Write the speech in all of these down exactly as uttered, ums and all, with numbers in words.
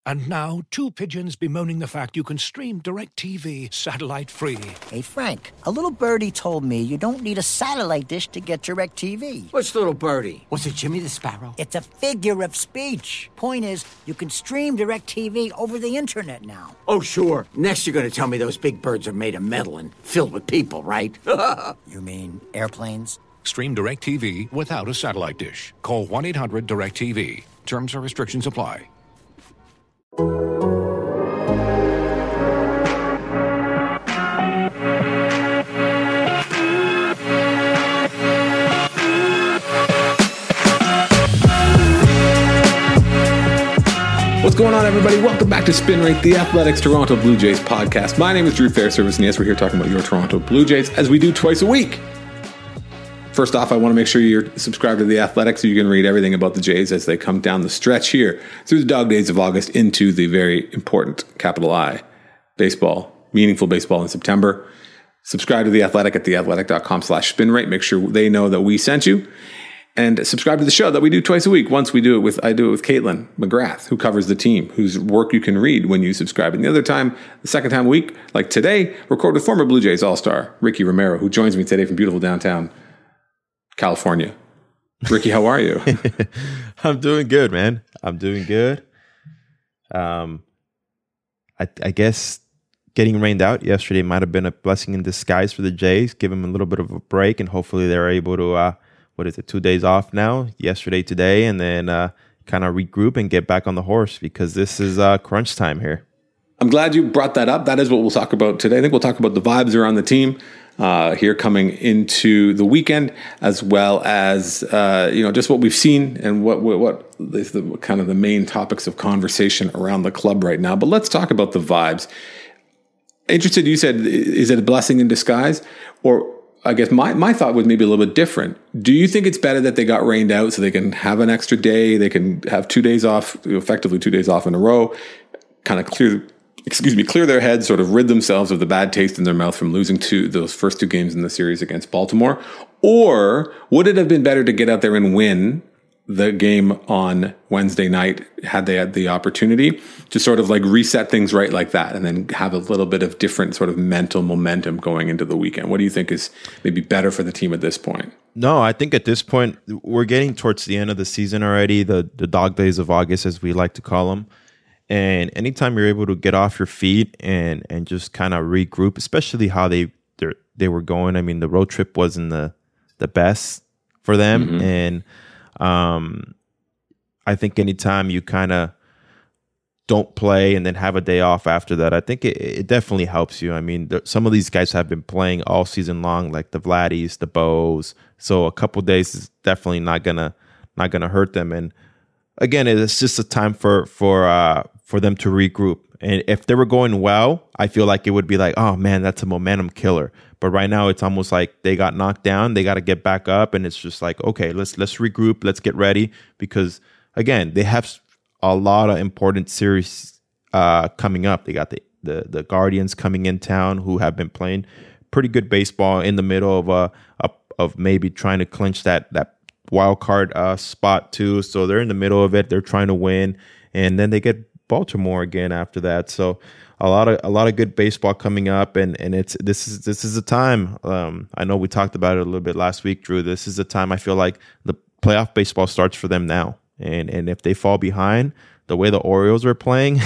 And now, two pigeons bemoaning the fact you can stream DirecTV satellite-free. Hey, Frank, a little birdie told me you don't need a satellite dish to get DirecTV. What's little birdie? Was it Jimmy the Sparrow? It's a figure of speech. Point is, you can stream DirecTV over the internet now. Oh, sure. Next you're going to tell me those big birds are made of metal and filled with people, right? You mean airplanes? Stream DirecTV without a satellite dish. Call one eight hundred direct T V. Terms and restrictions apply. What's going on, everybody? Welcome back to Spin Rate, the Athletics Toronto Blue Jays podcast. My name is Drew Fairservice, and yes, we're here talking about your Toronto Blue Jays, as we do twice a week. First off, I want to make sure you're subscribed to The Athletic so you can read everything about the Jays as they come down the stretch here through the dog days of August into the very important capital I baseball, meaningful baseball in September. Subscribe to The Athletic at theathletic.com slash spin rate. Make sure they know that we sent you. And subscribe to the show that we do twice a week. Once we do it with, I do it with Caitlin McGrath, who covers the team, whose work you can read when you subscribe. And the other time, the second time a week, like today, record with former Blue Jays All-Star Ricky Romero, who joins me today from beautiful downtown California. Ricky, how are you? I'm doing good, man. I'm doing good. Um, I, I guess getting rained out yesterday might have been a blessing in disguise for the Jays. Give them a little bit of a break, and hopefully they're able to, uh, what is it, two days off now, yesterday, today, and then uh, kind of regroup and get back on the horse, because this is uh, crunch time here. I'm glad you brought that up. That is what we'll talk about today. I think we'll talk about the vibes around the team uh, here coming into the weekend, as well as uh, you know, just what we've seen and what what, what is the kind of the main topics of conversation around the club right now. But let's talk about the vibes. Interested, you said, is it a blessing in disguise? Or I guess my, my thought was maybe a little bit different. Do you think it's better that they got rained out so they can have an extra day, they can have two days off, effectively two days off in a row, kind of clear, excuse me, clear their heads, sort of rid themselves of the bad taste in their mouth from losing two, those first two games in the series against Baltimore? Or would it have been better to get out there and win the game on Wednesday night, had they had the opportunity to sort of like reset things right like that, and then have a little bit of different sort of mental momentum going into the weekend? What do you think is maybe better for the team at this point? No, I think at this point, we're getting towards the end of the season already, the, the dog days of August, as we like to call them. And anytime you're able to get off your feet and, and just kind of regroup, especially how they they were going. I mean, the road trip wasn't the, the best for them. Mm-hmm. And Um, I think anytime you kind of don't play and then have a day off after that, I think it, it definitely helps you. I mean, there, some of these guys have been playing all season long, like the Vladdies, the Bows. So a couple days is definitely not gonna not gonna hurt them. And again, it's just a time for for uh, for them to regroup. And if they were going well, I feel like it would be like, oh man, that's a momentum killer. But right now, it's almost like they got knocked down. They got to get back up, and it's just like, okay, let's let's regroup, let's get ready, because again, they have a lot of important series uh, coming up. They got the, the the Guardians coming in town, who have been playing pretty good baseball in the middle of a, a of maybe trying to clinch that that wild card uh, spot too. So they're in the middle of it. They're trying to win, and then they get Baltimore again after that. So a lot of a lot of good baseball coming up, and and it's this is this is a time. Um, I know we talked about it a little bit last week, Drew. This is a time I feel like the playoff baseball starts for them now, and and if they fall behind the way the Orioles are playing,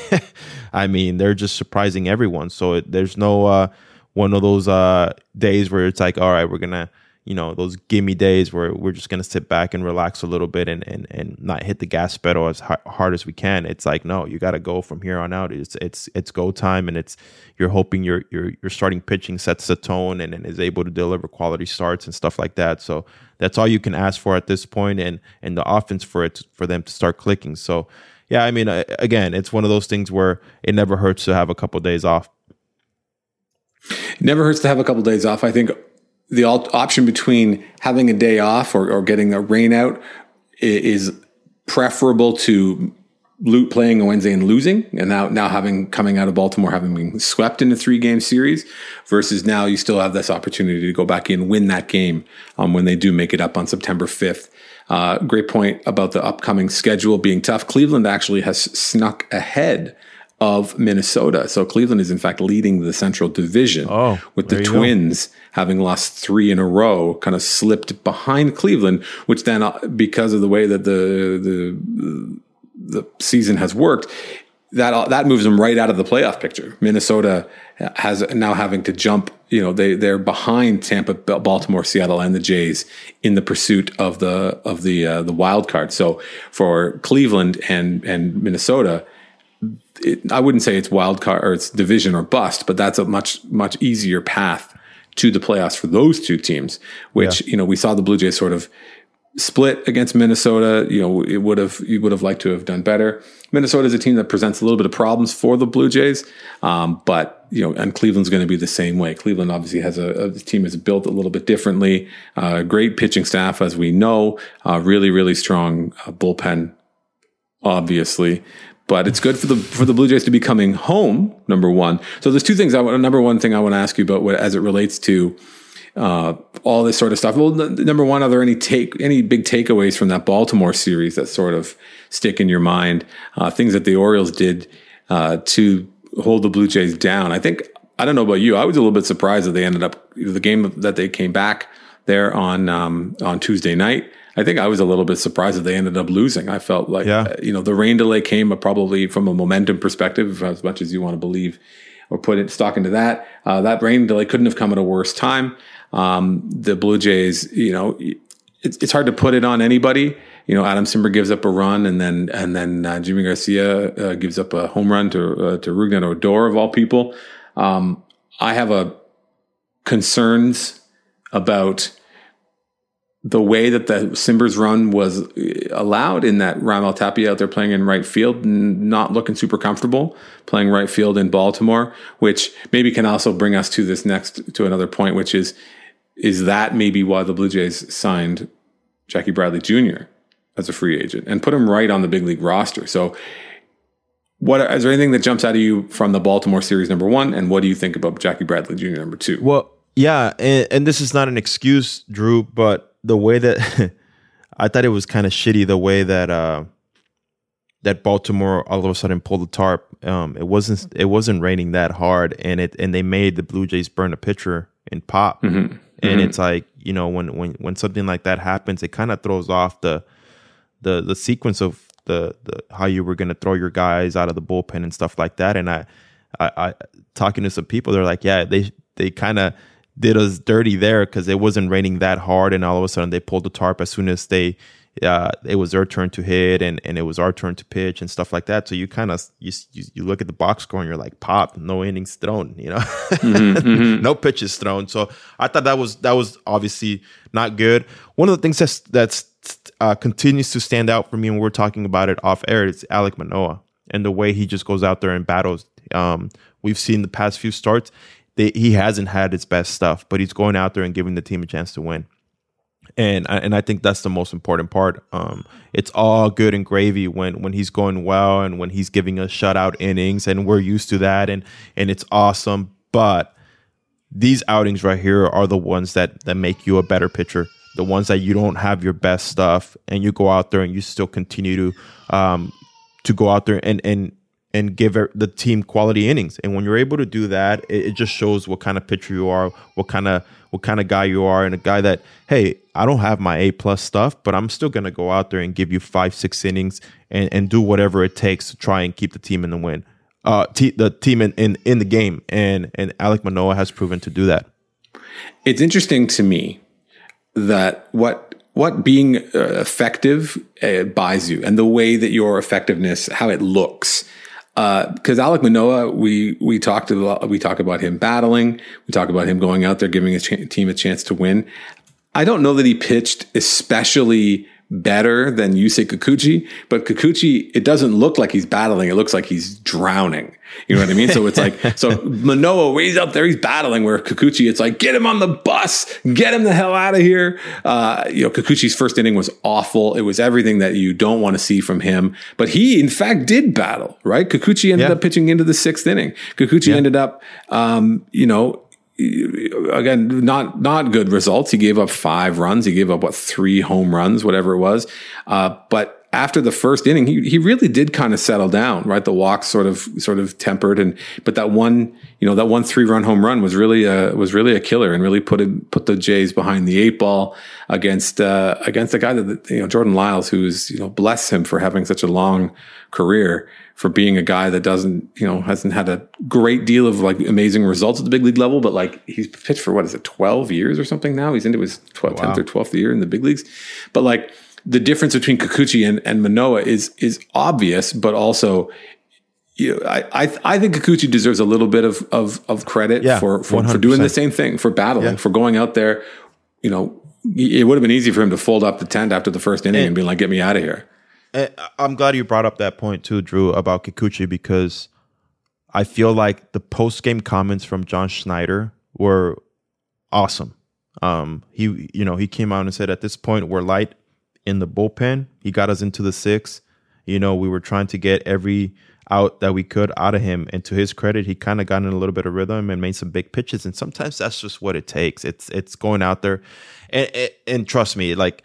I mean, they're just surprising everyone. So it, there's no uh, one of those uh, days where it's like, all right, we're gonna, you know, those gimme days where we're just going to sit back and relax a little bit and, and, and not hit the gas pedal as hard as we can. It's like, no, you got to go from here on out. It's, it's, it's go time, and it's, you're hoping your, your, your starting pitching sets the tone and, and is able to deliver quality starts and stuff like that. So that's all you can ask for at this point, and, and the offense for it, for them to start clicking. So yeah, I mean, again, it's one of those things where it never hurts to have a couple of days off. It never hurts to have a couple of days off. I think the option between having a day off or, or getting a rain out is preferable to lo- playing on Wednesday and losing, and now now having coming out of Baltimore, having been swept in a three game series, versus now you still have this opportunity to go back in, win that game um, when they do make it up on September fifth. Uh, great point about the upcoming schedule being tough. Cleveland actually has snuck ahead of Minnesota. So Cleveland is in fact leading the Central Division, oh, with the Twins go. having lost three in a row, kind of slipped behind Cleveland, which then, uh, because of the way that the, the, the season has worked, that, that moves them right out of the playoff picture. Minnesota has now having to jump, you know, they, they're behind Tampa, Baltimore, Seattle, and the Jays in the pursuit of the, of the, uh, the wild card. So for Cleveland and, and Minnesota, It, I wouldn't say it's wild card or it's division or bust, but that's a much, much easier path to the playoffs for those two teams, which, yeah. you know, we saw the Blue Jays sort of split against Minnesota. You know, it would have, you would have liked to have done better. Minnesota is a team that presents a little bit of problems for the Blue Jays. Um, but, you know, and Cleveland's going to be the same way. Cleveland obviously has a, a the team is built a little bit differently. Uh, great pitching staff, as we know, uh, really, really strong uh, bullpen, obviously. But it's good for the for the Blue Jays to be coming home, number one. So there's two things. I want, number one thing I want to ask you about what, as it relates to uh, all this sort of stuff. Well, n- number one, are there any take any big takeaways from that Baltimore series that sort of stick in your mind? Uh, things that the Orioles did uh, to hold the Blue Jays down. I think, I don't know about you, I was a little bit surprised that they ended up, the game that they came back there on um, on Tuesday night. I think I was a little bit surprised that they ended up losing. I felt like, yeah. uh, you know, the rain delay came probably from a momentum perspective, as much as you want to believe or put it stock into that. Uh, that rain delay couldn't have come at a worse time. Um, the Blue Jays, you know, it's, it's hard to put it on anybody. You know, Adam Simber gives up a run, and then and then uh, Jimmy Garcia uh, gives up a home run to uh, to Rougned Odor, of all people. Um, I have a concerns about the way that the Simbers run was allowed, in that Raimel Tapia out there playing in right field, not looking super comfortable playing right field in Baltimore, which maybe can also bring us to this next, to another point, which is, is that maybe why the Blue Jays signed Jackie Bradley Junior as a free agent and put him right on the big league roster. So what, is there anything that jumps out of you from the Baltimore series, number one? And what do you think about Jackie Bradley Junior, number two? Well, yeah. And, and this is not an excuse, Drew, but the way that I thought it was kind of shitty, the way that uh, that Baltimore all of a sudden pulled the tarp. Um, it wasn't it wasn't raining that hard, and it and they made the Blue Jays burn a pitcher in pop. Mm-hmm. And mm-hmm. it's like, you know, when when when something like that happens, it kind of throws off the the the sequence of the, the how you were going to throw your guys out of the bullpen and stuff like that. And I I, I talking to some people, they're like, yeah, they they kind of did us dirty there because it wasn't raining that hard, and all of a sudden they pulled the tarp as soon as they uh it was their turn to hit, and and it was our turn to pitch and stuff like that. So you kind of you, you you look at the box score and you're like, pop, no innings thrown, you know. mm-hmm, mm-hmm. No pitches thrown. So I thought that was that was obviously not good. One of the things that's that's uh, continues to stand out for me when we're talking about it off air is Alek Manoah and the way he just goes out there and battles. Um, we've seen the past few starts. They, he hasn't had his best stuff, but he's going out there and giving the team a chance to win. And I, and I think that's the most important part. Um, it's all good and gravy when, when he's going well and when he's giving us shutout innings, and we're used to that, and and it's awesome. But these outings right here are the ones that, that make you a better pitcher, the ones that you don't have your best stuff, and you go out there and you still continue to um, to go out there and and and give the team quality innings. And when you're able to do that, it, it just shows what kind of pitcher you are, what kind of what kind of guy you are, and a guy that, hey, I don't have my A plus stuff, but I'm still going to go out there and give you five, six innings and, and do whatever it takes to try and keep the team in the win, uh, t- the team in, in, in the game. And and Alek Manoah has proven to do that. It's interesting to me that what what being uh, effective uh, buys you, and the way that your effectiveness, how it looks. Because uh, Alek Manoah, we we talked a lot, we talk about him battling, we talk about him going out there giving his ch- team a chance to win. I don't know that he pitched especially better than Yusei Kikuchi, but Kikuchi, it doesn't look like he's battling. It looks like he's drowning. You know what I mean? So it's like, so Manoah, he's up there, he's battling, where Kikuchi, it's like, get him on the bus, get him the hell out of here. Uh, you know, Kikuchi's first inning was awful. It was everything that you don't want to see from him. But he, in fact, did battle, right? Kikuchi ended yeah. up pitching into the sixth inning. Kikuchi yeah. ended up, um, you know, again, not not good results. He gave up five runs. He gave up, what, three home runs, whatever it was. Uh, but after the first inning, he he really did kind of settle down, right? The walks sort of sort of tempered, and but that one, you know, that one three run home run was really a was really a killer, and really put it, put the Jays behind the eight ball against uh, against a guy that, you know, Jordan Lyles, who's, you know, bless him for having such a long career, for being a guy that doesn't, you know, hasn't had a great deal of like amazing results at the big league level, but like he's pitched for, what is it, twelve years or something now? He's into his twelfth, wow. tenth or twelfth year in the big leagues. But like the difference between Kikuchi and, and Manoah is is obvious, but also, you know, I, I I think Kikuchi deserves a little bit of of, of credit yeah, for, for, for doing the same thing, for battling, yeah. for going out there. You know, it would have been easy for him to fold up the tent after the first inning and, and be like, get me out of here. I'm glad you brought up that point too, Drew, about Kikuchi, because I feel like the post-game comments from John Schneider were awesome. Um, he, you know, he came out and said, at this point, we're light in the bullpen. He got us into the sixth. You know, we were trying to get every out that we could out of him. And to his credit, he kind of got in a little bit of rhythm and made some big pitches. And sometimes that's just what it takes. It's it's going out there, and and, and trust me, like,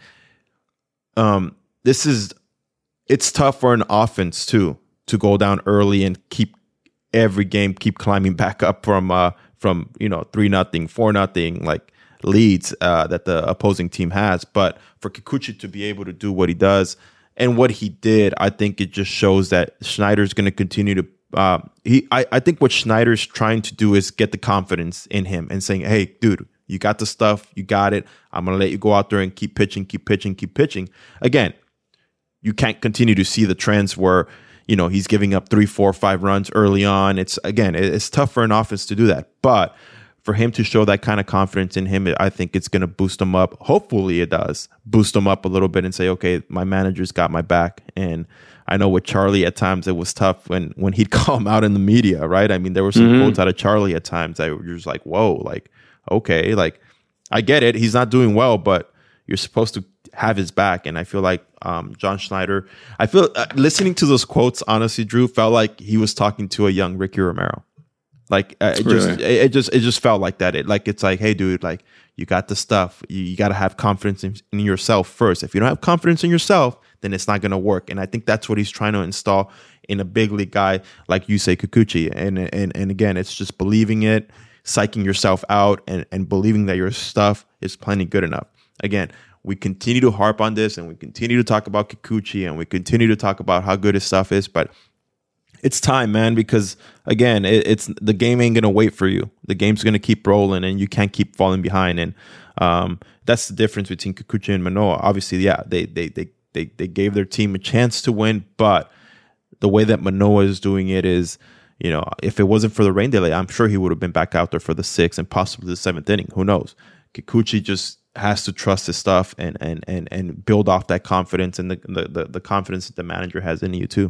um, this is. It's tough for an offense too to go down early and keep every game keep climbing back up from uh, from you know three nothing, four nothing like leads uh, that the opposing team has. But for Kikuchi to be able to do what he does and what he did, I think it just shows that Schneider's going to continue to. Uh, he, I, I think what Schneider's trying to do is get the confidence in him and saying, "Hey, dude, you got the stuff, you got it. I'm gonna let you go out there and keep pitching, keep pitching, keep pitching." Again, you can't continue to see the trends where, you know, he's giving up three, four, five runs early on. It's again, it's tough for an offense to do that. But for him to show that kind of confidence in him, I think it's going to boost him up. Hopefully it does boost him up a little bit and say, okay, my manager's got my back. And I know with Charlie at times it was tough when, when he'd call him out in the media, right? I mean, there were some mm-hmm. quotes out of Charlie at times that were just like, whoa, like, okay, like, I get it. He's not doing well, but you're supposed to have his back. And I feel like um, John Schneider, I feel uh, listening to those quotes, honestly, Drew, felt like he was talking to a young Ricky Romero. Like uh, it really? just, it, it just, it just felt like that. It like, it's like, hey, dude, like you got the stuff. You, you got to have confidence in, in yourself first. If you don't have confidence in yourself, then it's not going to work. And I think that's what he's trying to install in a big league guy like Yusei Kikuchi. And and and again, it's just believing it, psyching yourself out, and and believing that your stuff is plenty good enough. Again, we continue to harp on this, and we continue to talk about Kikuchi, and we continue to talk about how good his stuff is, but it's time, man, because again, it, it's the game ain't gonna wait for you. The game's gonna keep rolling, and you can't keep falling behind. And um, that's the difference between Kikuchi and Manoah. Obviously, yeah, they they they they they gave their team a chance to win, but the way that Manoah is doing it is, you know, if it wasn't for the rain delay, I'm sure he would have been back out there for the sixth and possibly the seventh inning. Who knows? Kikuchi just has to trust his stuff and and and and build off that confidence and the the, the confidence that the manager has in you too.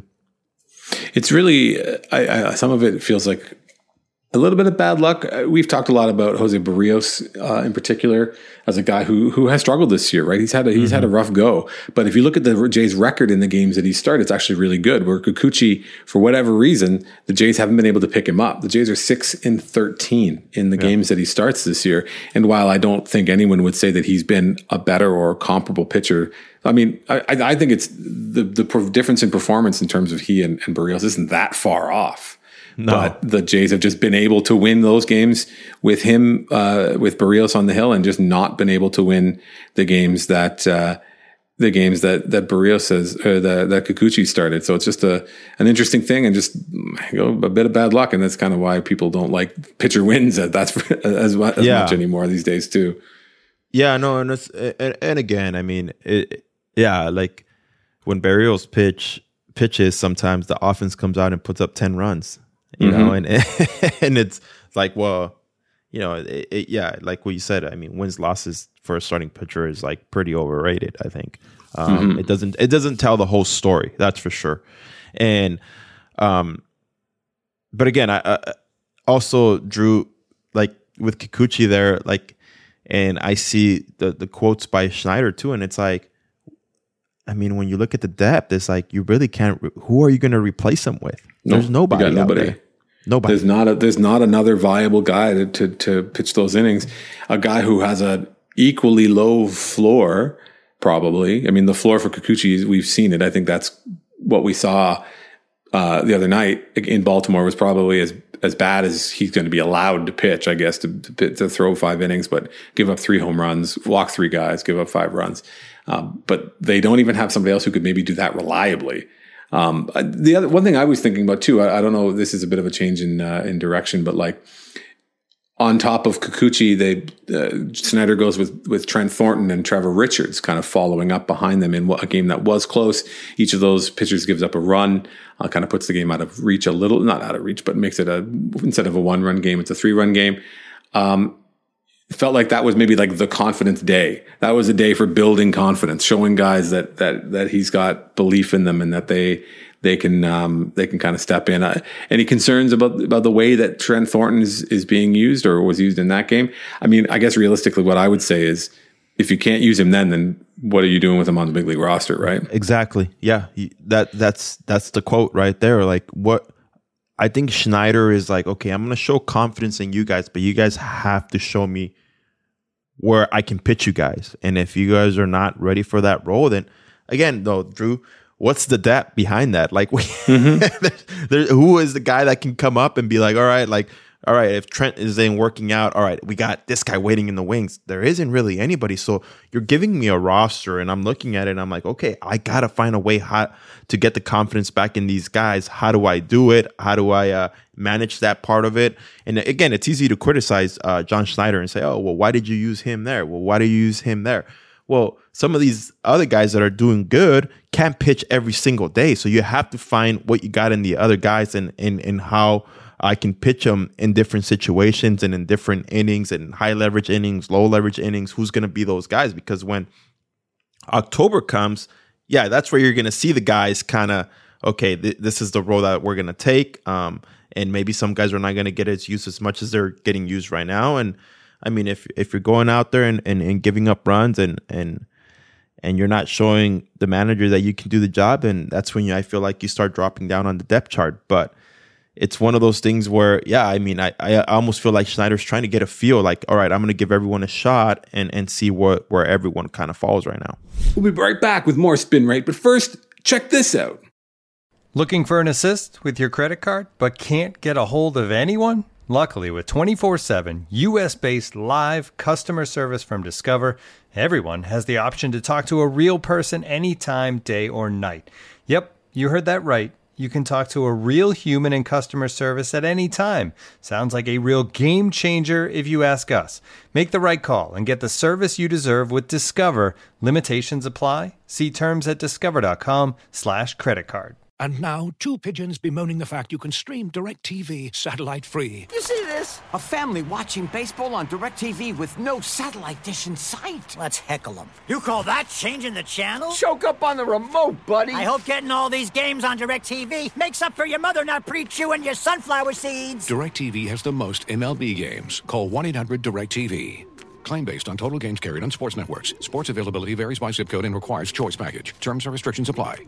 It's really, I, I, some of it feels like a little bit of bad luck. We've talked a lot about Jose Barrios uh, in particular as a guy who who has struggled this year, right? He's had a, he's mm-hmm. had a rough go. But if you look at the Jays record in the games that he started, it's actually really good. Where Kikuchi, for whatever reason, the Jays haven't been able to pick him up. The Jays are six and thirteen in the yeah. games that he starts this year. And while I don't think anyone would say that he's been a better or comparable pitcher, I mean, I, I think it's the the difference in performance in terms of he and, and Barrios isn't that far off. No. But the Jays have just been able to win those games with him, uh, with Barrios on the hill, and just not been able to win the games that uh, the games that that Barrios has or that that Kikuchi started. So it's just a an interesting thing, and just you know, a bit of bad luck, and that's kind of why people don't like pitcher wins. That's as, as yeah. much anymore these days too. Yeah, no, and it's, and, and again, I mean, it, yeah, like when Barrios pitch pitches, sometimes the offense comes out and puts up ten runs. You mm-hmm. know, and and it's like, well, you know, it, it, yeah, like what you said. I mean, wins losses for a starting pitcher is like pretty overrated, I think. Um, Mm-hmm. It doesn't it doesn't tell the whole story. That's for sure. And um, but again, I, I also Drew, like with Kikuchi there, like, and I see the the quotes by Schneider too, and it's like, I mean, when you look at the depth, it's like you really can't. Who are you going to replace him with? No, There's nobody. you got nobody. Out there. Nobody. There's not a there's not another viable guy to, to to pitch those innings. A guy who has a equally low floor, probably. I mean, the floor for Kikuchi, we've seen it. I think that's what we saw uh, the other night in Baltimore was probably as as bad as he's going to be allowed to pitch, I guess, to, to to throw five innings, but give up three home runs, walk three guys, give up five runs. Um, but they don't even have somebody else who could maybe do that reliably. Um, the other one thing I was thinking about too, I, I don't know, this is a bit of a change in uh, in direction, but like on top of Kikuchi, they uh, Snyder goes with with Trent Thornton and Trevor Richards, kind of following up behind them in a game that was close. Each of those pitchers gives up a run, uh, kind of puts the game out of reach a little, not out of reach, but makes it a instead of a one run game, it's a three run game. Um, It felt like that was maybe like the confidence day. That was a day for building confidence, showing guys that that that he's got belief in them and that they they can um, they can kind of step in. Uh, any concerns about about the way that Trent Thornton is, is being used or was used in that game? I mean, I guess realistically, what I would say is, if you can't use him then, then what are you doing with him on the big league roster, right? Exactly. Yeah. That that's that's the quote right there. Like what. I think Schneider is like, okay, I'm going to show confidence in you guys, but you guys have to show me where I can pitch you guys. And if you guys are not ready for that role, then again, though, Drew, what's the depth behind that? Like, we, mm-hmm. there, there, who is the guy that can come up and be like, all right, like, all right, if Trent is then working out, all right, we got this guy waiting in the wings. There isn't really anybody. So you're giving me a roster and I'm looking at it and I'm like, okay, I got to find a way how to get the confidence back in these guys. How do I do it? How do I uh, manage that part of it? And again, it's easy to criticize uh, John Schneider and say, oh, well, why did you use him there? Well, why do you use him there? Well, some of these other guys that are doing good can't pitch every single day. So you have to find what you got in the other guys and, and, and how I can pitch them in different situations and in different innings and high leverage innings, low leverage innings. Who's going to be those guys? Because when October comes, yeah, that's where you're going to see the guys kind of, okay, th- this is the role that we're going to take. Um, and maybe some guys are not going to get as used as much as they're getting used right now. And I mean, if if you're going out there and, and, and giving up runs and and and you're not showing the manager that you can do the job, then that's when you, I feel like you start dropping down on the depth chart. But it's one of those things where, yeah, I mean, I, I almost feel like Schneider's trying to get a feel like, all right, I'm going to give everyone a shot and, and see what, where everyone kind of falls right now. We'll be right back with more Spin Rate, but first, check this out. Looking for an assist with your credit card, but can't get a hold of anyone? Luckily, with twenty-four seven U S-based live customer service from Discover, everyone has the option to talk to a real person anytime, day or night. Yep, you heard that right. You can talk to a real human in customer service at any time. Sounds like a real game changer if you ask us. Make the right call and get the service you deserve with Discover. Limitations apply. See terms at discover.com slash credit card. And now, two pigeons bemoaning the fact you can stream DirecTV satellite-free. You see this? A family watching baseball on DirecTV with no satellite dish in sight. Let's heckle them. You call that changing the channel? Choke up on the remote, buddy. I hope getting all these games on DirecTV makes up for your mother not pre-chewing your sunflower seeds. DirecTV has the most M L B games. Call one eight hundred direct T V. Claim based on total games carried on sports networks. Sports availability varies by zip code and requires choice package. Terms and restrictions apply.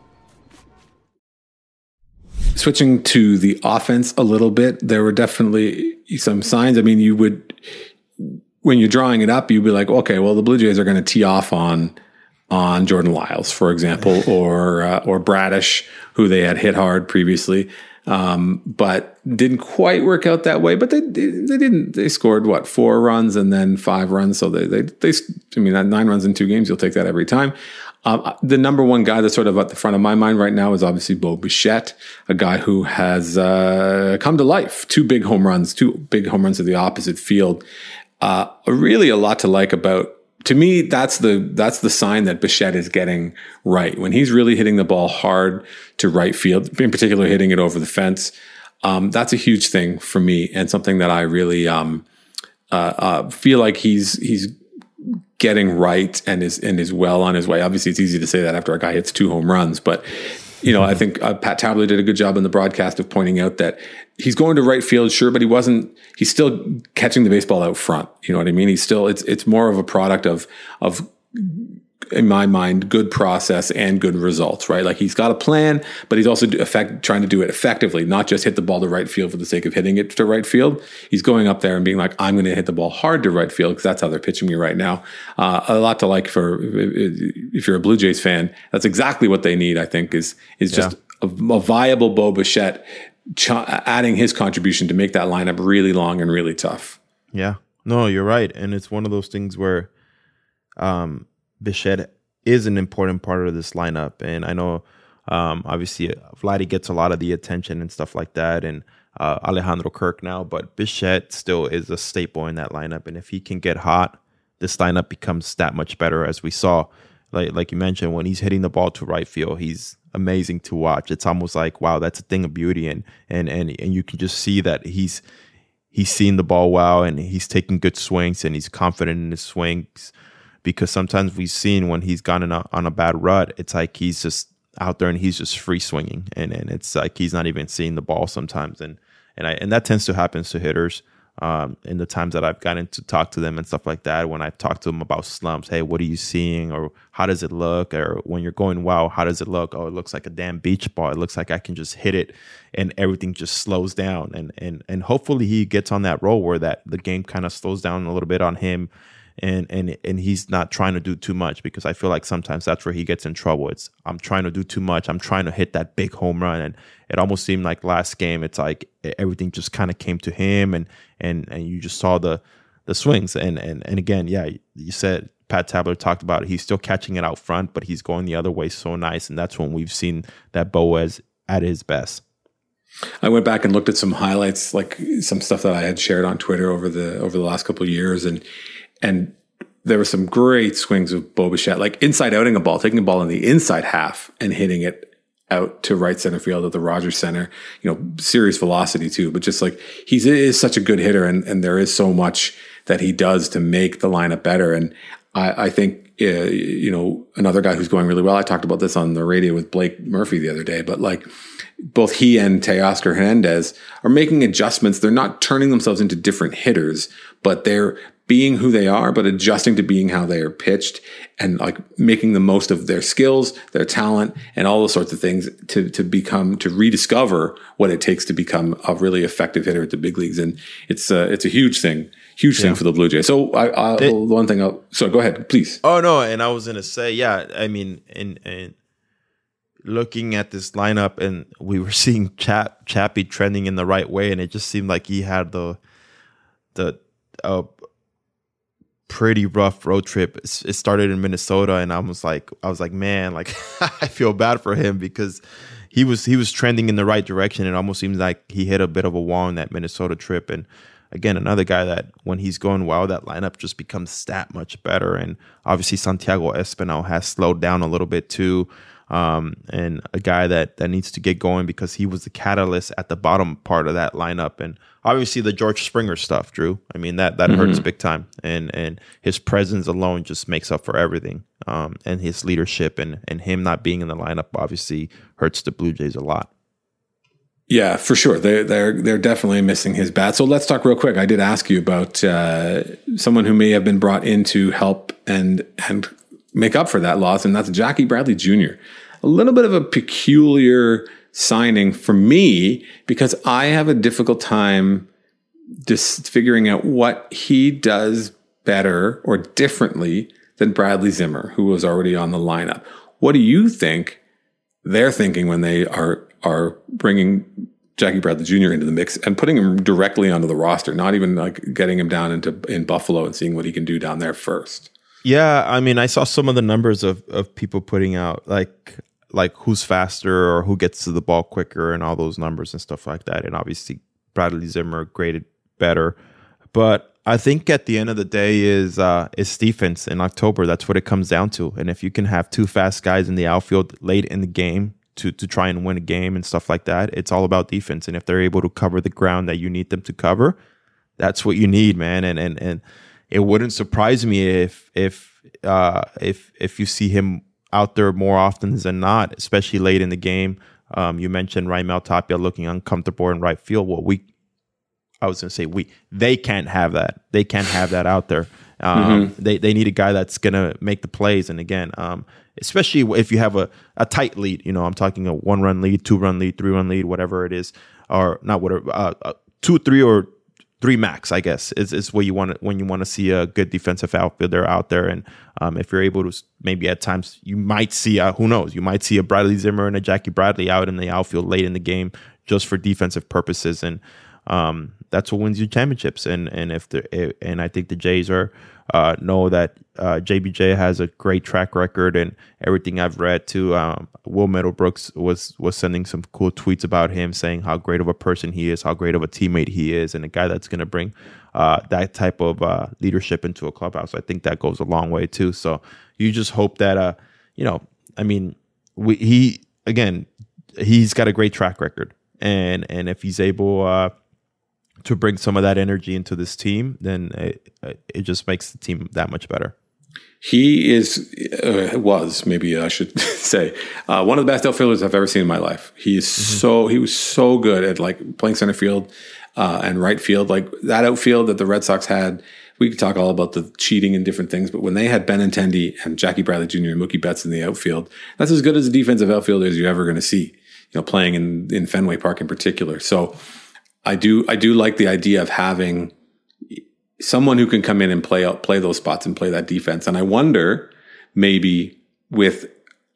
Switching to the offense a little bit, there were definitely some signs. I mean, you would, when you're drawing it up, you'd be like, okay, well, the Blue Jays are going to tee off on on Jordan Lyles, for example, or uh, or Bradish, who they had hit hard previously, um, but didn't quite work out that way. But they they didn't. They scored what, four runs and then five runs. So they they they. I mean, nine runs in two games, you'll take that every time. Um, the number one guy that's sort of at the front of my mind right now is obviously Bo Bichette, a guy who has uh, come to life. Two big home runs, two big home runs to the opposite field. Uh, really a lot to like about, to me, that's the that's the sign that Bichette is getting right. When he's really hitting the ball hard to right field, in particular hitting it over the fence, um, that's a huge thing for me and something that I really um, uh, uh, feel like he's he's getting right and is and is well on his way. Obviously, it's easy to say that after a guy hits two home runs, but you know, I think uh, Pat Tabler did a good job in the broadcast of pointing out that he's going to right field, sure, but he wasn't. He's still catching the baseball out front. You know what I mean? He's still. It's it's more of a product of of. in my mind, good process and good results, right? Like he's got a plan, but he's also effect, trying to do it effectively, not just hit the ball to right field for the sake of hitting it to right field. He's going up there and being like, I'm going to hit the ball hard to right field because that's how they're pitching me right now. Uh, a lot to like for, if you're a Blue Jays fan, that's exactly what they need, I think, is, is just yeah. a, a viable Bo Bichette ch- adding his contribution to make that lineup really long and really tough. Yeah, no, you're right. And it's one of those things where, um, Bichette is an important part of this lineup, and I know um, obviously Vladdy gets a lot of the attention and stuff like that, and uh, Alejandro Kirk now, but Bichette still is a staple in that lineup, and if he can get hot, this lineup becomes that much better. As we saw, like like you mentioned, when he's hitting the ball to right field, he's amazing to watch. It's almost like, wow, that's a thing of beauty, and and and and you can just see that he's he's seeing the ball well, and he's taking good swings, and he's confident in his swings. Because sometimes we've seen when he's gone in a, on a bad rut, it's like he's just out there and he's just free swinging, and, and it's like he's not even seeing the ball sometimes, and and I and that tends to happen to hitters. Um, in the times that I've gotten to talk to them and stuff like that, when I've talked to them about slumps, hey, what are you seeing, or how does it look, or when you're going wow, how does it look? Oh, it looks like a damn beach ball. It looks like I can just hit it, and everything just slows down, and and and hopefully he gets on that roll where that the game kind of slows down a little bit on him. And and and he's not trying to do too much, because I feel like sometimes that's where he gets in trouble. It's I'm trying to do too much. I'm trying to hit that big home run, and it almost seemed like last game. It's like everything just kind of came to him, and and and you just saw the the swings. And and and again, yeah, you said Pat Tabler talked about it. He's still catching it out front, but he's going the other way so nice, and that's when we've seen that Boaz at his best. I went back and looked at some highlights, like some stuff that I had shared on Twitter over the over the last couple of years, and. And there were some great swings of Bo Bichette, like inside outing a ball, taking a ball in the inside half and hitting it out to right center field at the Rogers Center. You know, serious velocity too, but just like he is such a good hitter, and, and there is so much that he does to make the lineup better. And I, I think, uh, you know, another guy who's going really well, I talked about this on the radio with Blake Murphy the other day, but like both he and Teoscar Hernandez are making adjustments. They're not turning themselves into different hitters, but they're being who they are, but adjusting to being how they are pitched, and like making the most of their skills, their talent, and all those sorts of things to, to become, to rediscover what it takes to become a really effective hitter at the big leagues. And it's a, it's a huge thing, huge yeah. thing for the Blue Jays. So I, I they, one thing I'll, so go ahead, please. Oh no. And I was going to say, yeah, I mean, in, in looking at this lineup, and we were seeing Chap, Chappie trending in the right way. And it just seemed like he had the, the, uh, pretty rough road trip. It started in Minnesota, and I was like, I was like, man, like I feel bad for him, because he was he was trending in the right direction. It almost seems like he hit a bit of a wall in that Minnesota trip. And again, another guy that when he's going well, that lineup just becomes that much better. And obviously, Santiago Espinal has slowed down a little bit too. Um, and a guy that, that needs to get going, because he was the catalyst at the bottom part of that lineup. And obviously the George Springer stuff, Drew, I mean, that, that mm-hmm. hurts big time. And, and his presence alone just makes up for everything. Um, and his leadership and, and him not being in the lineup obviously hurts the Blue Jays a lot. Yeah, for sure. They're, they're, they're definitely missing his bat. So let's talk real quick. I did ask you about, uh, someone who may have been brought in to help and, and, make up for that loss, and that's Jackie Bradley Junior A little bit of a peculiar signing for me, because I have a difficult time just figuring out what he does better or differently than Bradley Zimmer, who was already on the lineup. What do you think they're thinking when they are are bringing Jackie Bradley Junior into the mix and putting him directly onto the roster, not even like getting him down into in Buffalo and seeing what he can do down there first? Yeah, I mean, I saw some of the numbers of, of people putting out like like who's faster or who gets to the ball quicker and all those numbers and stuff like that. And obviously, Bradley Zimmer graded better. But I think at the end of the day is uh, is defense in October. That's what it comes down to. And if you can have two fast guys in the outfield late in the game to to try and win a game and stuff like that, it's all about defense. And if they're able to cover the ground that you need them to cover, that's what you need, man. And and and it wouldn't surprise me if if uh, if if you see him out there more often than not, especially late in the game. Um, you mentioned Raimel Tapia looking uncomfortable in right field. Well, we, I was going to say we, they can't have that. They can't have that out there. Um, mm-hmm. They they need a guy that's going to make the plays. And again, um, especially if you have a, a tight lead, you know, I'm talking a one run lead, two run lead, three run lead, whatever it is, or not whatever, uh, uh, two, three, or three max, I guess, is, is what you want to, when you want to see a good defensive outfielder out there. And um, if you're able to, maybe at times you might see, uh, who knows, you might see a Bradley Zimmer and a Jackie Bradley out in the outfield late in the game just for defensive purposes. And um, that's what wins you championships. And and if the and I think the Jays are uh, know that uh, J B J has a great track record, and everything I've read too. Um, Will Middlebrooks was was sending some cool tweets about him, saying how great of a person he is, how great of a teammate he is, and a guy that's going to bring uh, that type of uh, leadership into a clubhouse. I think that goes a long way too. So you just hope that uh, you know, I mean, we, he again, he's got a great track record, and and if he's able uh, to bring some of that energy into this team, then it, it just makes the team that much better. He is, uh, was maybe I should say, uh, one of the best outfielders I've ever seen in my life. He is mm-hmm. so, he was so good at like playing center field uh, and right field. Like that outfield that the Red Sox had, we could talk all about the cheating and different things, but when they had Benintendi and Jackie Bradley Junior and Mookie Betts in the outfield, that's as good as a defensive outfielder as you're ever going to see, you know, playing in, in Fenway Park in particular. So I do, I do like the idea of having someone who can come in and play out, play those spots and play that defense. And I wonder maybe with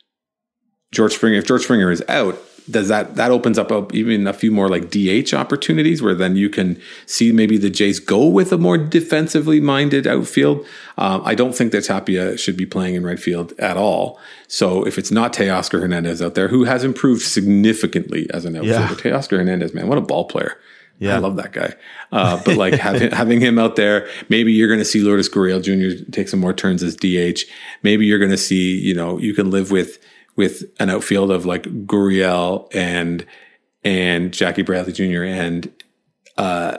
George Springer, if George Springer is out, does that, that opens up a, even a few more like D H opportunities where then you can see maybe the Jays go with a more defensively minded outfield. Um, I don't think that Tapia should be playing in right field at all. So if it's not Teoscar Hernandez out there, who has improved significantly as an outfielder, yeah. Teoscar Hernandez, man, what a ball player. Yeah. I love that guy. Uh, but like having, having him out there, maybe you're going to see Lourdes Gurriel Junior take some more turns as D H. Maybe you're going to see, you know, you can live with, with an outfield of like Gurriel and, and Jackie Bradley Junior and, uh,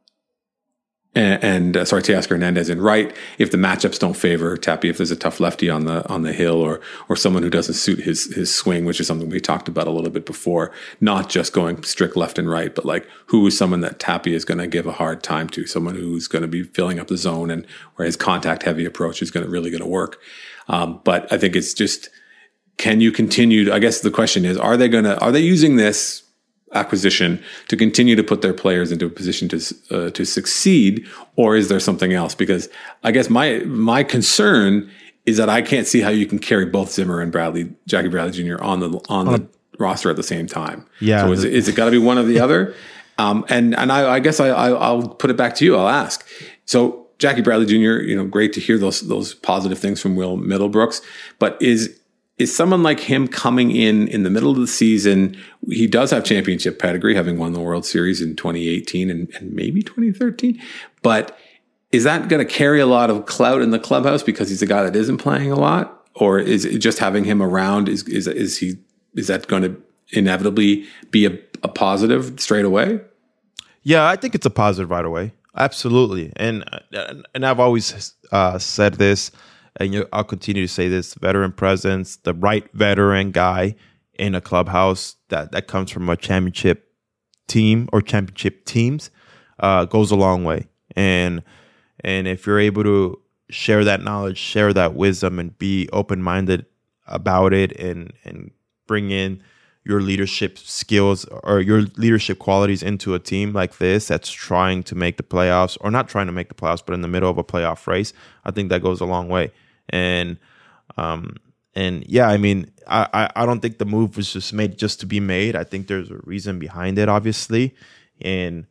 and, and uh, sorry, Teoscar Hernandez in right. If the matchups don't favor Tapia, if there's a tough lefty on the, on the hill or, or someone who doesn't suit his, his swing, which is something we talked about a little bit before, not just going strict left and right, but like who is someone that Tapia is going to give a hard time to, someone who's going to be filling up the zone and where his contact heavy approach is going to really going to work. Um, but I think it's just, can you continue to, I guess the question is, are they going to, are they using this acquisition to continue to put their players into a position to uh, to succeed, or is there something else? Because I guess my my concern is that I can't see how you can carry both Zimmer and Bradley, Jackie Bradley Junior on the on the roster at the same time. Yeah. So is it, is it got to be one or the other? Um, and and I, I guess I, I I'll put it back to you. I'll ask. So Jackie Bradley Junior, you know, great to hear those those positive things from Will Middlebrooks, but is Is someone like him coming in in the middle of the season? He does have championship pedigree, having won the World Series in twenty eighteen and, and maybe twenty thirteen. But is that going to carry a lot of clout in the clubhouse because he's a guy that isn't playing a lot? Or is it just having him around? Is is is he is that going to inevitably be a, a positive straight away? Yeah, I think it's a positive right away. Absolutely. And and I've always uh, said this. And you, I'll continue to say this: veteran presence, the right veteran guy in a clubhouse that, that comes from a championship team or championship teams uh, goes a long way. And and if you're able to share that knowledge, share that wisdom, and be open minded about it, and and bring in your leadership skills or your leadership qualities into a team like this that's trying to make the playoffs, or not trying to make the playoffs, but in the middle of a playoff race, I think that goes a long way. And, um, and yeah, I mean, I, I don't think the move was just made just to be made. I think there's a reason behind it, obviously. And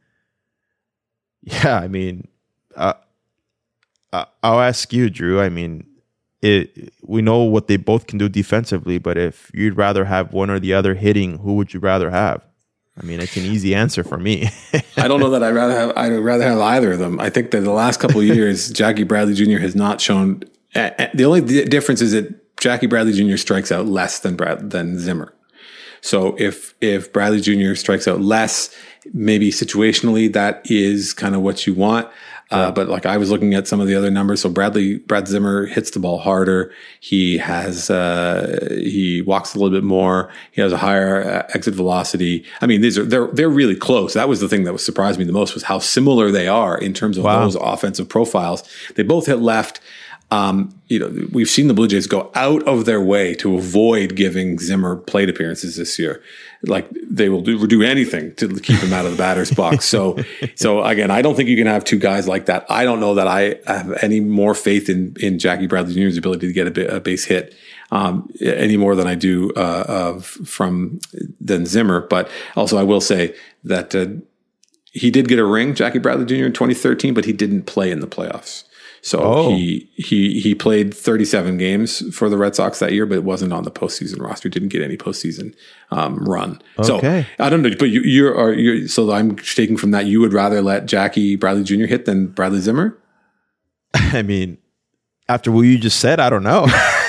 yeah, I mean, uh, I'll ask you, Drew. I mean, it, we know what they both can do defensively, but if you'd rather have one or the other hitting, who would you rather have? I mean, it's an easy answer for me. I don't know that I'd rather have, I'd rather have either of them. I think that the last couple of years, Jackie Bradley Junior has not shown. Uh, the only d- difference is that Jackie Bradley Junior strikes out less than Brad, than Zimmer. So if if Bradley Junior strikes out less, maybe situationally that is kind of what you want. Uh, but like I was looking at some of the other numbers. So Bradley, Brad Zimmer hits the ball harder. He has, uh, he walks a little bit more. He has a higher uh, exit velocity. I mean, these are, they're, they're really close. That was the thing that was surprised me the most, was how similar they are in terms of Wow. those offensive profiles. They both hit left. Um, you know, we've seen the Blue Jays go out of their way to avoid giving Zimmer plate appearances this year. Like they will do, do anything to keep him out of the batter's box. So, so again, I don't think you can have two guys like that. I don't know that I have any more faith in, in Jackie Bradley Junior's ability to get a, bit, a base hit, um, any more than I do, uh, of from than Zimmer. But also I will say that, uh, he did get a ring, Jackie Bradley Junior in twenty thirteen, but he didn't play in the playoffs. So Oh. he he he played thirty-seven games for the Red Sox that year, but it wasn't on the postseason roster. Didn't get any postseason um, run. Okay. So I don't know, but you you're, are, you're so I'm taking from that you would rather let Jackie Bradley Junior hit than Bradley Zimmer. I mean, after what you just said, I don't know.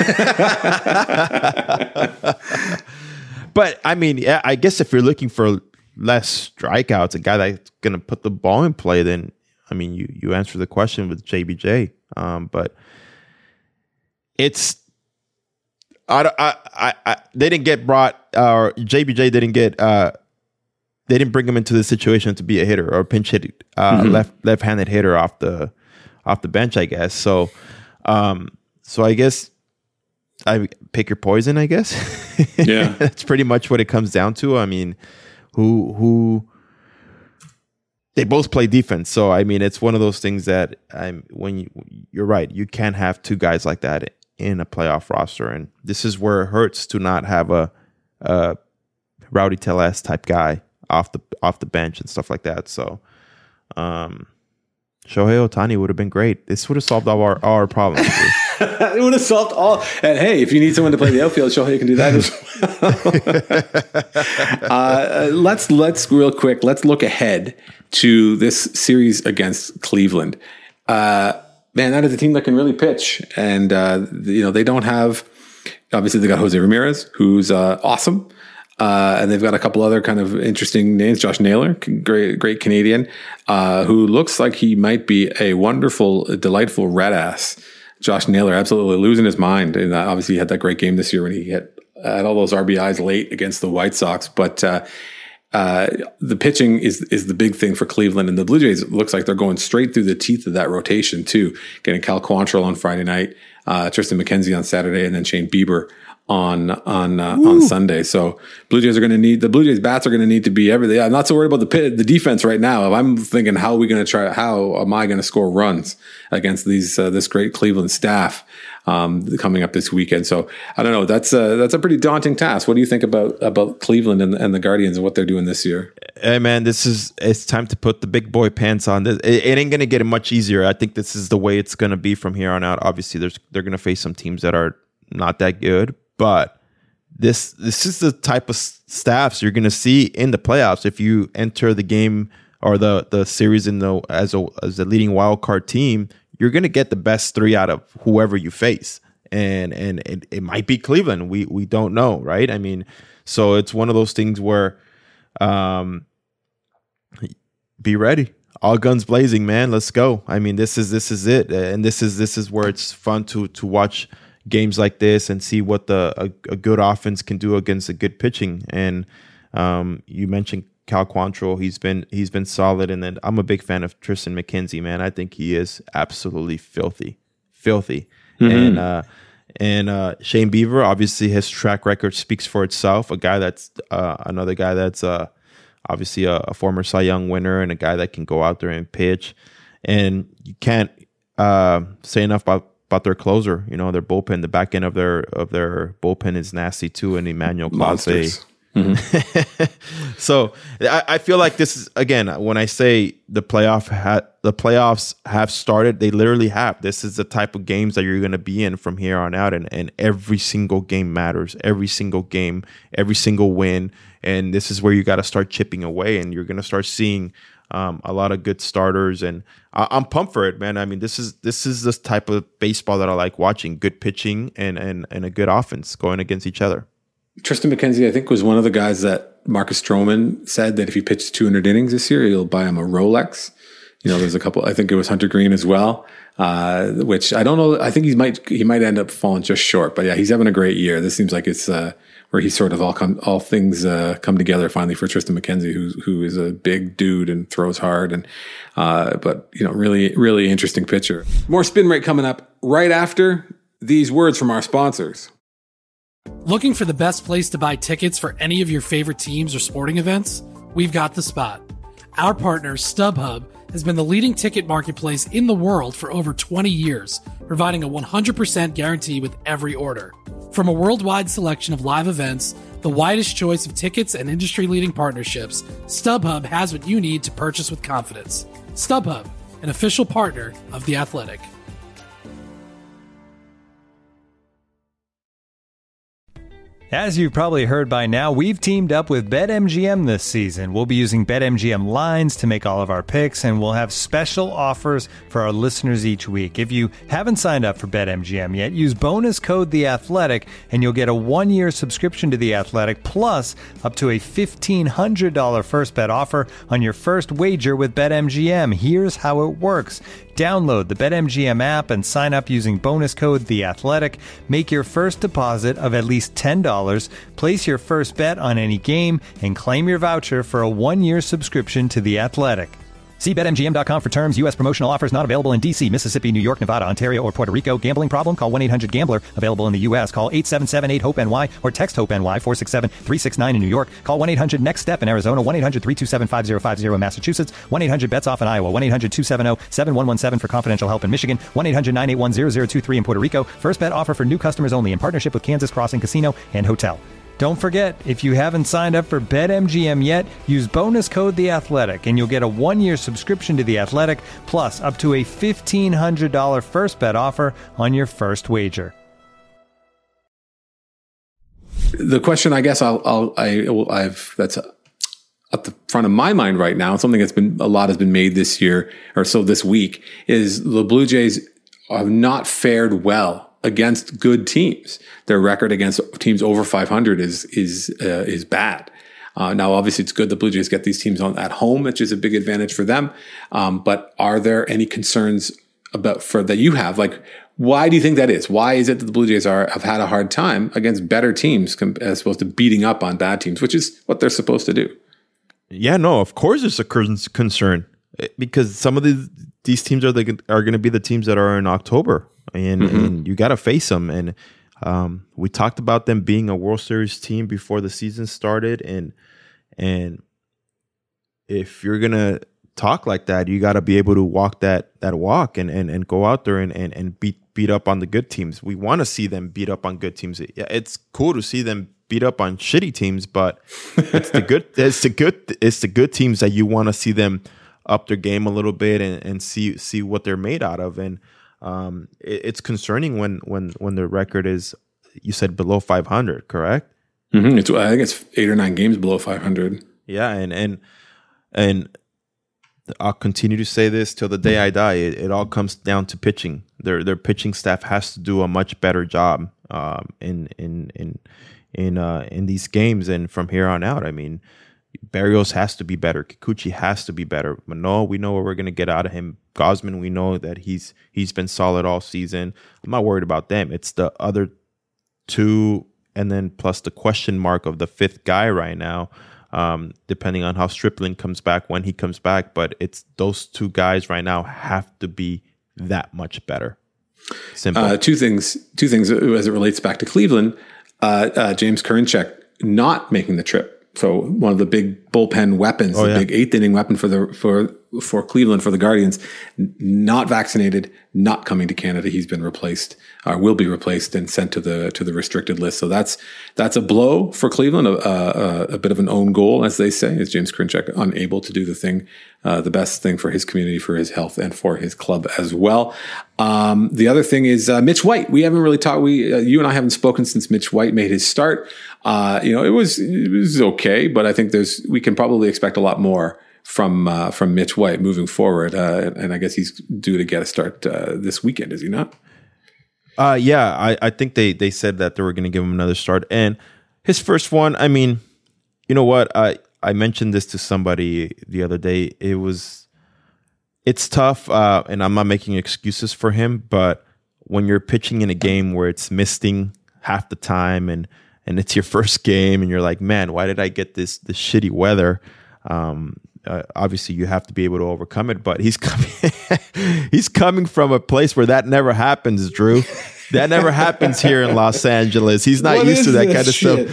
But I mean, yeah, I guess if you're looking for less strikeouts, a guy that's going to put the ball in play, then I mean, you you answer the question with J B J. Um, but it's I, I, I, I they didn't get brought uh, or J B J didn't get uh, they didn't bring him into the situation to be a hitter or a pinch hit uh, mm-hmm. left left-handed hitter off the off the bench, I guess. So um, so I guess I pick your poison, I guess. Yeah. That's pretty much what it comes down to. I mean, who who they both play defense. So, I mean, it's one of those things that I'm when you, you're right, you can't have two guys like that in a playoff roster. And this is where it hurts to not have a, a Rowdy Tellez type guy off the off the bench and stuff like that. So, um, Shohei Ohtani would have been great. This would have solved all our, all our problems. It would have solved all. And hey, if you need someone to play the outfield, Shohei can do that as well. uh, let's let's real quick. Let's look ahead to this series against Cleveland. Uh, man, that is a team that can really pitch, and uh, you know they don't have. Obviously, they got Jose Ramirez, who's uh, awesome. Uh, and they've got a couple other kind of interesting names. Josh Naylor, great, great Canadian, uh, who looks like he might be a wonderful, delightful red ass. Josh Naylor absolutely losing his mind. And uh, obviously he had that great game this year when he hit, had all those R B Is late against the White Sox. But, uh, uh, the pitching is, is the big thing for Cleveland, and the Blue Jays, it looks like they're going straight through the teeth of that rotation too. Getting Cal Quantrill on Friday night, uh, Tristan McKenzie on Saturday, and then Shane Bieber on on uh, on Sunday. So Blue Jays are going to need the Blue Jays bats are going to need to be everything. I'm not so worried about the pit, the defense right now. I'm thinking, how are we going to try? How am I going to score runs against these uh, this great Cleveland staff um, coming up this weekend? So I don't know. That's a that's a pretty daunting task. What do you think about about Cleveland and, and the Guardians and what they're doing this year? Hey man, this is it's time to put the big boy pants on. This it, it ain't going to get much easier. I think this is the way it's going to be from here on out. Obviously, there's they're going to face some teams that are not that good. But this this is the type of staffs you're going to see in the playoffs if you enter the game or the, the series in the as a as a leading wild card team. You're going to get the best three out of whoever you face, and and it, it might be Cleveland. We we don't know, right? I mean, so it's one of those things where, um, be ready, all guns blazing, man. Let's go. I mean, this is this is it, and this is this is where it's fun to to watch games like this and see what the a, a good offense can do against a good pitching. And um, you mentioned Cal Quantrill. He's been he's been solid. And then I'm a big fan of Tristan McKenzie, man. I think he is absolutely filthy, filthy. Mm-hmm. And uh, and uh, Shane Bieber, obviously his track record speaks for itself. A guy that's uh, another guy that's uh, obviously a, a former Cy Young winner and a guy that can go out there and pitch. And you can't uh, say enough about about their closer, you know, their bullpen. The back end of their of their bullpen is nasty too, and Emmanuel Clase. Mm-hmm. So I, I feel like this is, again, when I say the playoff ha- the playoffs have started, they literally have. This is the type of games that you're going to be in from here on out, and, and every single game matters. Every single game, every single win, and this is where you got to start chipping away, and you're going to start seeing Um, a lot of good starters, and I, I'm pumped for it, man. I mean, this is this is this type of baseball that I like watching: good pitching and and and a good offense going against each other. Tristan McKenzie, I think, was one of the guys that Marcus Stroman said that if he pitches two hundred innings this year, he'll buy him a Rolex. You know, there's a couple. I think it was Hunter Green as well, uh, which I don't know. I think he might he might end up falling just short. But yeah, he's having a great year. This seems like it's uh, where he's sort of all come all things uh, come together finally for Tristan McKenzie, who who is a big dude and throws hard, and uh, but you know, really really interesting pitcher. More spin rate coming up right after these words from our sponsors. Looking for the best place to buy tickets for any of your favorite teams or sporting events? We've got the spot. Our partner, StubHub, has been the leading ticket marketplace in the world for over twenty years, providing a one hundred percent guarantee with every order. From a worldwide selection of live events, the widest choice of tickets and industry-leading partnerships, StubHub has what you need to purchase with confidence. StubHub, an official partner of The Athletic. As you've probably heard by now, we've teamed up with BetMGM this season. We'll be using BetMGM lines to make all of our picks, and we'll have special offers for our listeners each week. If you haven't signed up for BetMGM yet, use bonus code The Athletic, and you'll get a one-year subscription to The Athletic, plus up to a fifteen hundred dollars first bet offer on your first wager with BetMGM. Here's how it works. Download the BetMGM app and sign up using bonus code The Athletic. Make your first deposit of at least ten dollars, place your first bet on any game, and claim your voucher for a one-year subscription to The Athletic. See Bet M G M dot com for terms. U S promotional offers not available in D C, Mississippi, New York, Nevada, Ontario, or Puerto Rico. Gambling problem? Call one eight hundred gambler. Available in the U S. Call eight seven seven eight hope N Y or text HOPE-NY four six seven three six nine in New York. Call one eight hundred next step in Arizona. one eight hundred three two seven five zero five zero in Massachusetts. one eight hundred bets off in Iowa. one eight hundred two seven zero seven one one seven for confidential help in Michigan. one eight hundred nine eight one zero zero two three in Puerto Rico. First bet offer for new customers only in partnership with Kansas Crossing Casino and Hotel. Don't forget, if you haven't signed up for BetMGM yet, use bonus code The Athletic, and you'll get a one-year subscription to The Athletic, plus up to a fifteen hundred dollars first bet offer on your first wager. The question, I guess, I'll, I'll I, I've that's at the front of my mind right now. Something that's been a lot has been made this year or so this week is the Blue Jays have not fared well against good teams. Their record against teams over five hundred is is uh, is bad. Uh, now, obviously, it's good the Blue Jays get these teams on at home, which is a big advantage for them. Um, but are there any concerns about for that you have? Like, why do you think that is? Why is it that the Blue Jays are have had a hard time against better teams as opposed to beating up on bad teams, which is what they're supposed to do? Yeah, no, of course it's a concern because some of these these teams are the, are going to be the teams that are in October. And, mm-hmm. and you got to face them. And um, we talked about them being a World Series team before the season started. And and if you're going to talk like that, you got to be able to walk that that walk and and, and go out there and, and, and beat beat up on the good teams. We want to see them beat up on good teams. Yeah, it's cool to see them beat up on shitty teams, but it's the good it's the good it's the good teams that you want to see them up their game a little bit and, and see see what they're made out of. And Um, it, it's concerning when, when, when the record is, you said below five hundred, correct? Mm-hmm. It's, I think it's eight or nine games below five hundred. Yeah. And, and, and I'll continue to say this till the day I die. It, it all comes down to pitching. Their, their pitching staff has to do a much better job, um, in, in, in, in, uh, in these games. And from here on out, I mean, Barrios has to be better. Kikuchi has to be better. Manoah, we know what we're going to get out of him. Gausman, we know that he's he's been solid all season. I'm not worried about them. It's the other two, and then plus the question mark of the fifth guy right now, um, depending on how Stripling comes back, when he comes back. But it's those two guys right now have to be that much better. Simple. Uh, two things. Two things as it relates back to Cleveland. Uh, uh, James Karinchak not making the trip. So one of the big bullpen weapons, oh, the yeah. big eighth inning weapon for the for for Cleveland, for the Guardians, not vaccinated, not coming to Canada. He's been replaced, or will be replaced, and sent to the to the restricted list. So that's that's a blow for Cleveland, a, a, a bit of an own goal, as they say. Is James Karinchak unable to do the thing, uh, the best thing for his community, for his health, and for his club as well. Um, the other thing is uh, Mitch White. We haven't really talked. We uh, you and I haven't spoken since Mitch White made his start. Uh, you know, it was it was okay, but I think there's we can probably expect a lot more from uh, from Mitch White moving forward. Uh, and I guess he's due to get a start uh, this weekend, is he not? Uh, yeah, I, I think they they said that they were going to give him another start. And his first one, I mean, you know what? I, I mentioned this to somebody the other day. It was it's tough, uh, and I'm not making excuses for him, but when you're pitching in a game where it's misting half the time and and it's your first game and you're like, man, why did I get this this shitty weather? Um, uh, obviously, you have to be able to overcome it, but he's coming he's coming from a place where that never happens, Drew. That never happens here in Los Angeles. He's not what used to that kind of shit?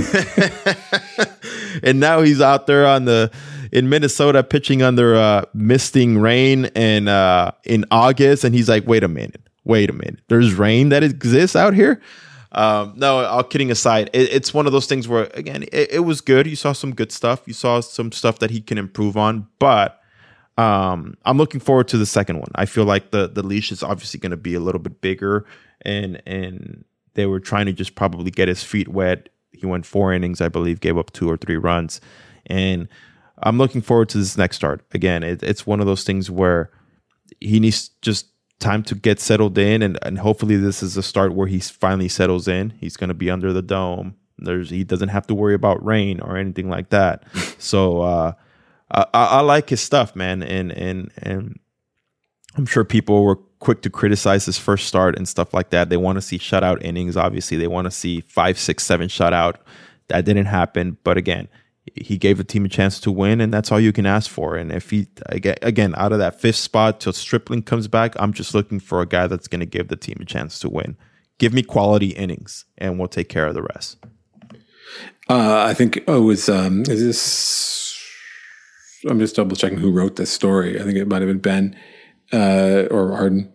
stuff. And now he's out there on the in Minnesota pitching under uh, misting rain and uh, in August, and he's like, wait a minute. Wait a minute. There's rain that exists out here? Um, no, all kidding aside, it, it's one of those things where, again, it, it was good. You saw some good stuff. You saw some stuff that he can improve on. But um, I'm looking forward to the second one. I feel like the the leash is obviously going to be a little bit bigger. And, and they were trying to just probably get his feet wet. He went four innings, I believe, gave up two or three runs. And I'm looking forward to this next start. Again, it, it's one of those things where he needs just time to get settled in, and, and hopefully this is a start where he finally settles in. He's going to be under the dome. There's he doesn't have to worry about rain or anything like that. So uh, I, I like his stuff, man, and and and I'm sure people were quick to criticize his first start and stuff like that. They want to see shutout innings. Obviously, they want to see five, six, seven shutout. That didn't happen, but again, he gave the team a chance to win, and that's all you can ask for. And if he, again, out of that fifth spot till Stripling comes back, I'm just looking for a guy that's going to give the team a chance to win. Give me quality innings, and we'll take care of the rest. Uh, I think, oh, it was, um, is this, I'm just double checking who wrote this story. I think it might have been Ben uh, or Arden.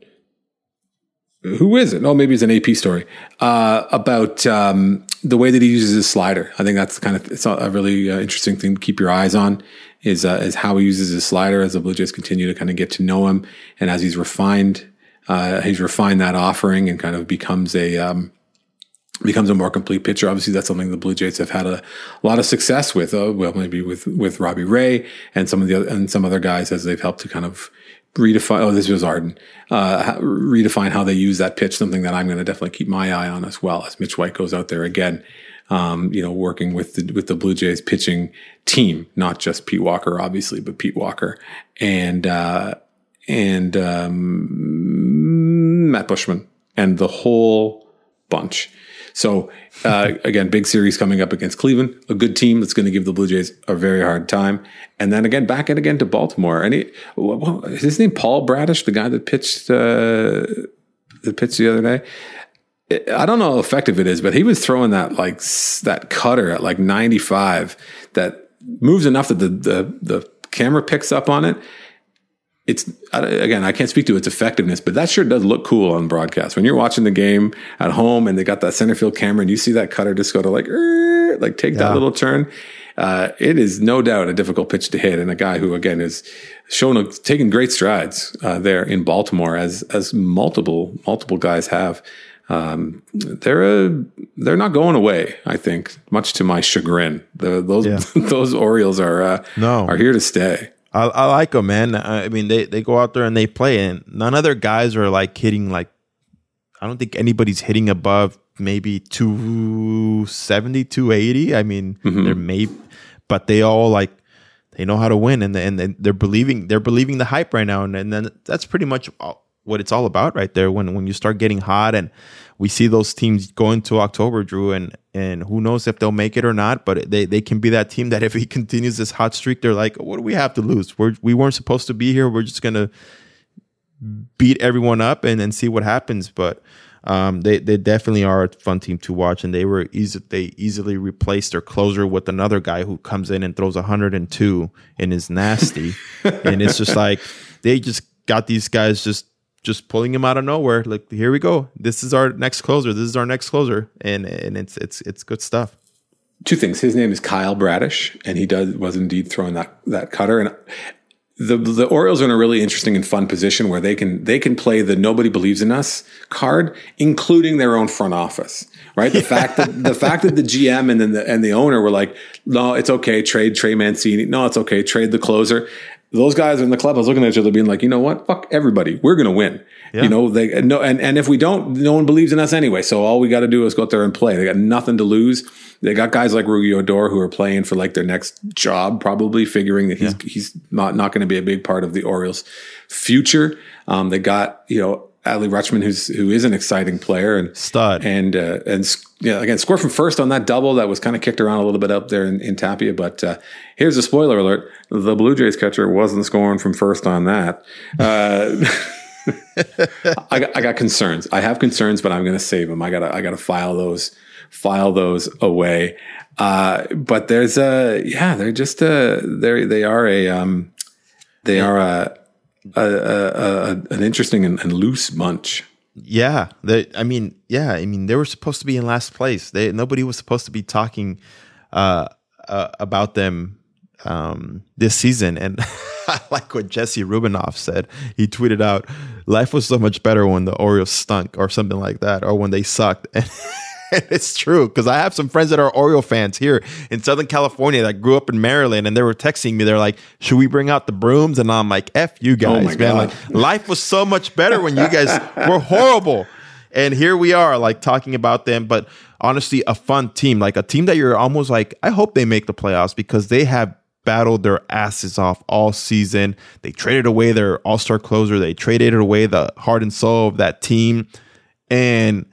Who is it? Oh, maybe it's an A P story uh, about um, the way that he uses his slider. I think that's kind of it's a really uh, interesting thing to keep your eyes on is uh, is how he uses his slider as the Blue Jays continue to kind of get to know him, and as he's refined, uh, he's refined that offering and kind of becomes a um, becomes a more complete pitcher. Obviously, that's something the Blue Jays have had a, a lot of success with. Uh, well, maybe with with Robbie Ray and some of the other, and some other guys as they've helped to kind of redefine, oh, this was Arden, uh, redefine how they use that pitch, something that I'm going to definitely keep my eye on as well as Mitch White goes out there again, um, you know, working with the, with the Blue Jays pitching team, not just Pete Walker, obviously, but Pete Walker and, uh, and, um, Matt Bushman and the whole bunch. So, uh, again, big series coming up against Cleveland, a good team that's going to give the Blue Jays a very hard time. And then again, back it again to Baltimore. And he, well, is his name Paul Bradish, the guy that pitched, uh, that pitched the other day? I don't know how effective it is, but he was throwing that like that cutter at like ninety-five that moves enough that the, the, the camera picks up on it. It's again, I can't speak to its effectiveness, but that sure does look cool on broadcast. When you're watching the game at home and they got that center field camera and you see that cutter just go to like, er, like take yeah. that little turn. Uh, it is no doubt a difficult pitch to hit. And a guy who again is shown, a, taking great strides, uh, there in Baltimore as, as multiple, multiple guys have. Um, they're, a, they're not going away, I think, much to my chagrin. The, those, yeah. those Orioles are, uh, no. are here to stay. I, I like them, man. I mean, they, they go out there and they play, and none of their guys are like hitting like, I don't think anybody's hitting above maybe two seventy, two eighty. I mean, mm-hmm. they're maybe, but they all like, they know how to win, and and they're believing they're believing the hype right now, and, and then that's pretty much all, what it's all about right there. When when you start getting hot, and we see those teams go into October, Drew, and and who knows if they'll make it or not, but they, they can be that team that if he continues this hot streak, they're like, what do we have to lose? We're, we weren't supposed to be here. We're just going to beat everyone up and, and see what happens. But um, they, they definitely are a fun team to watch, and they were easy, they easily replaced their closer with another guy who comes in and throws one hundred two and is nasty. And it's just like they just got these guys just just pulling him out of nowhere. Like, here we go. This is our next closer. This is our next closer. And and it's it's it's good stuff. Two things. His name is Kyle Bradish, and he does was indeed throwing that that cutter. And the the Orioles are in a really interesting and fun position where they can they can play the nobody believes in us card, including their own front office. Right? The yeah. fact that the fact that the G M and then the and the owner were like, no, it's okay, trade Trey Mancini. No, it's okay, trade the closer. Those guys in the clubhouse looking at each other being like, you know what? Fuck everybody. We're going to win. Yeah. You know, they no, and, and if we don't, no one believes in us anyway. So all we got to do is go out there and play. They got nothing to lose. They got guys like Rui Odor who are playing for like their next job, probably figuring that he's, yeah. he's not, not going to be a big part of the Orioles' future. Um, they got, you know, Adley Rutschman, who's, who is an exciting player and stud and, uh, and yeah, again, scored from first on that double that was kind of kicked around a little bit up there in, in Tapia. But, uh, here's a spoiler alert. The Blue Jays catcher wasn't scoring from first on that. Uh, I got, I got concerns. I have concerns, but I'm going to save them. I gotta, I gotta file those, file those away. Uh, but there's a, yeah, they're just a, they're, they are a, um, they are a, a, a, a an interesting and, and loose bunch. Yeah. They, I mean, yeah, I mean, they were supposed to be in last place. They, nobody was supposed to be talking, uh, uh about them, um, this season. And I like what Jesse Rubinoff said. He tweeted out, life was so much better when the Orioles stunk or something like that, or when they sucked. And, and it's true, because I have some friends that are Oriole fans here in Southern California that grew up in Maryland, and they were texting me. They're like, should we bring out the brooms? And I'm like, F you guys, oh my man. God. Like, life was so much better when you guys were horrible. And here we are, like, talking about them. But honestly, a fun team, like a team that you're almost like, I hope they make the playoffs, because they have battled their asses off all season. They traded away their all-star closer. They traded away the heart and soul of that team. And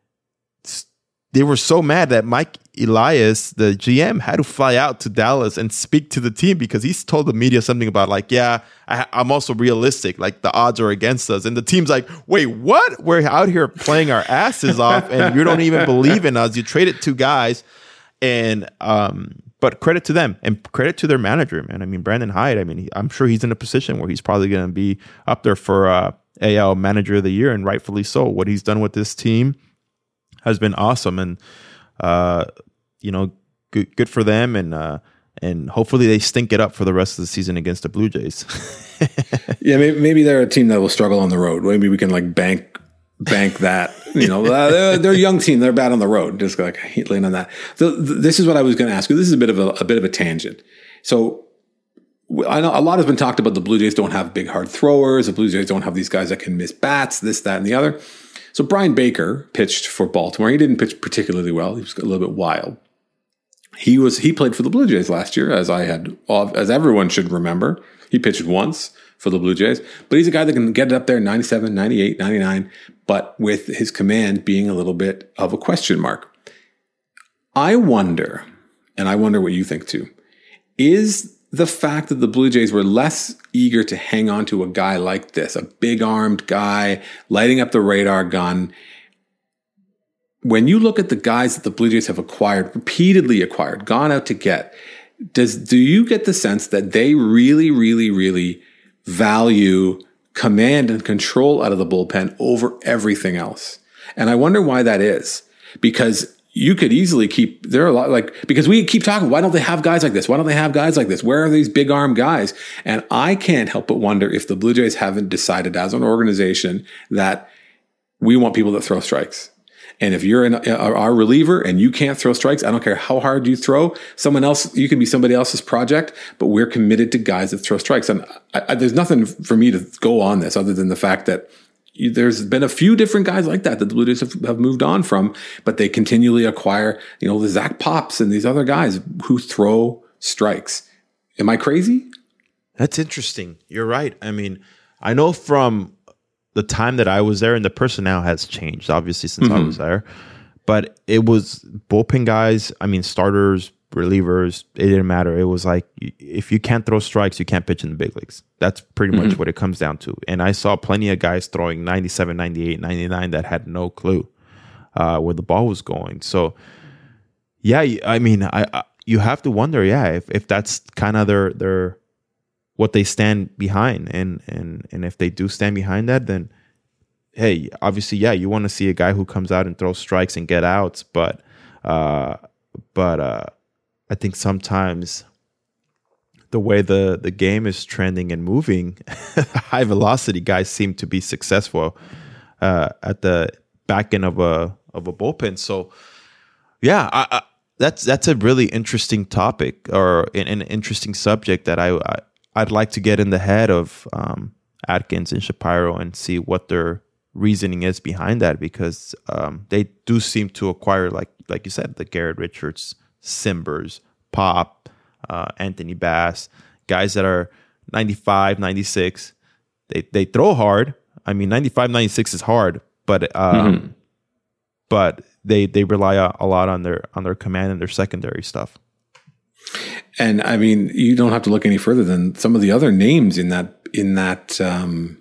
they were so mad that Mike Elias, the G M, had to fly out to Dallas and speak to the team, because he's told the media something about like, yeah, I, I'm also realistic. Like, the odds are against us. And the team's like, wait, what? We're out here playing our asses off and you don't even believe in us. You traded two guys. And, um, but credit to them and credit to their manager, man. I mean, Brandon Hyde, I mean, he, I'm sure he's in a position where he's probably going to be up there for uh, A L Manager of the Year, and rightfully so. What he's done with this team has been awesome, and uh, you know, good, good for them, and uh, and hopefully they stink it up for the rest of the season against the Blue Jays. Yeah, maybe, maybe they're a team that will struggle on the road. Maybe we can like bank bank that. You know, they're, they're a young team. They're bad on the road. Just like lean on that. So th- this is what I was going to ask you. This is a bit of a, a bit of a tangent. So I know a lot has been talked about the Blue Jays don't have big hard throwers. The Blue Jays don't have these guys that can miss bats. This, that, and the other. So Brian Baker pitched for Baltimore. He didn't pitch particularly well. He was a little bit wild. He was he played for the Blue Jays last year, as I had, as everyone should remember. He pitched once for the Blue Jays, but he's a guy that can get it up there ninety-seven, ninety-eight, ninety-nine, but with his command being a little bit of a question mark. I wonder, and I wonder what you think too, is the fact that the Blue Jays were less eager to hang on to a guy like this, a big-armed guy lighting up the radar gun. When you look at the guys that the Blue Jays have acquired, repeatedly acquired, gone out to get, does do you get the sense that they really, really, really value command and control out of the bullpen over everything else? And I wonder why that is, because you could easily keep, there are a lot like, because we keep talking, why don't they have guys like this? Why don't they have guys like this? Where are these big arm guys? And I can't help but wonder if the Blue Jays haven't decided as an organization that we want people that throw strikes. And if you're an, our reliever and you can't throw strikes, I don't care how hard you throw, someone else, you can be somebody else's project, but we're committed to guys that throw strikes. And I, I, there's nothing for me to go on this other than the fact that you, there's been a few different guys like that that the Blue Jays have, have moved on from, but they continually acquire, you know, the Zach Pops and these other guys who throw strikes. Am I crazy? That's interesting. You're right. I mean, I know from the time that I was there, and the personnel has changed, obviously, since mm-hmm. I was there, but it was bullpen guys. I mean, starters, relievers, it didn't matter. It was like, if you can't throw strikes, you can't pitch in the big leagues. That's pretty mm-hmm. much what it comes down to. And I saw plenty of guys throwing ninety-seven, ninety-eight, ninety-nine that had no clue uh, where the ball was going. So, yeah, I mean, I, I you have to wonder, yeah, if, if that's kind of their their what they stand behind, and and and if they do stand behind that, then hey, obviously, yeah, you want to see a guy who comes out and throws strikes and get outs, but uh, but uh, I think sometimes the way the the game is trending and moving, high velocity guys seem to be successful uh, at the back end of a of a bullpen. So yeah, I, I, that's that's a really interesting topic, or an, an interesting subject that I, I I'd like to get in the head of um, Atkins and Shapiro and see what their reasoning is behind that, because um, they do seem to acquire, like like you said, the Garrett Richards, Simbers, Pop, uh, Anthony Bass, guys that are ninety-five, ninety-six. They they throw hard. I mean, ninety-five, ninety-six is hard, but um, mm-hmm. but they they rely a, a lot on their on their command and their secondary stuff. And I mean, you don't have to look any further than some of the other names in that in that um,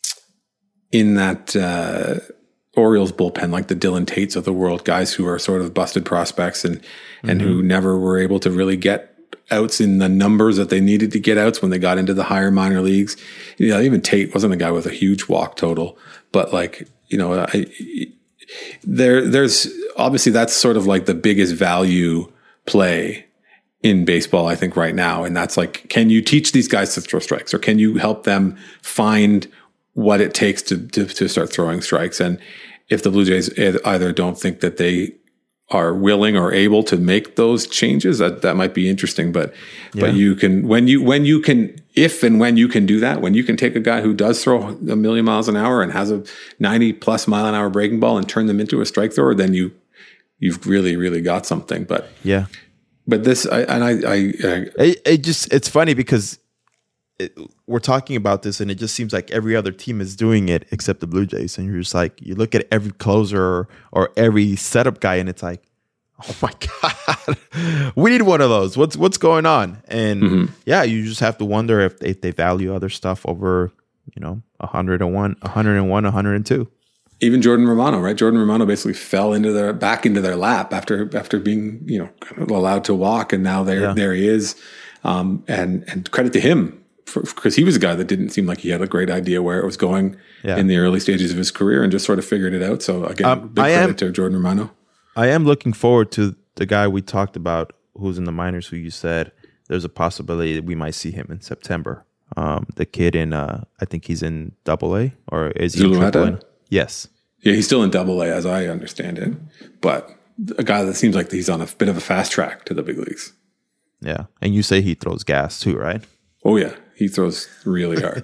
in that uh, Orioles bullpen, like the Dylan Tates of the world, guys who are sort of busted prospects and and mm-hmm. who never were able to really get outs in the numbers that they needed to get outs when they got into the higher minor leagues. You know, even Tate wasn't a guy with a huge walk total, but like, you know, I, there, there's obviously that's sort of like the biggest value play in baseball, I think, right now. And that's like, can you teach these guys to throw strikes, or can you help them find what it takes to, to, to start throwing strikes? And if the Blue Jays either don't think that they are willing or able to make those changes, that, that might be interesting. But, yeah. but you can, when you, when you can, if and when you can do that, when you can take a guy who does throw a million miles an hour and has a ninety plus mile an hour breaking ball and turn them into a strike thrower, then you, you've really, really got something. But yeah, but this, I, and I, I, I it, it just, it's funny because it, we're talking about this and it just seems like every other team is doing it except the Blue Jays. And you're just like, you look at every closer or, or every setup guy and it's like, oh my God, we need one of those. What's, what's going on? And mm-hmm. yeah, you just have to wonder if, if they value other stuff over, you know, one hundred one, one hundred one, one hundred two. Even Jordan Romano, right? Jordan Romano basically fell into their back into their lap after after being, you know, kind of allowed to walk, and now there yeah. there he is. Um, and and credit to him, because he was a guy that didn't seem like he had a great idea where it was going yeah. in the early stages of his career, and just sort of figured it out. So again, um, big I credit am, to Jordan Romano. I am looking forward to the guy we talked about, who's in the minors, who you said there's a possibility that we might see him in September. Um, the kid in, uh, I think he's in Double A, or is he in Triple A? Yes. Yeah, he's still in Double A, as I understand it, but a guy that seems like he's on a bit of a fast track to the big leagues. Yeah, and you say he throws gas too, right? Oh yeah, he throws really hard.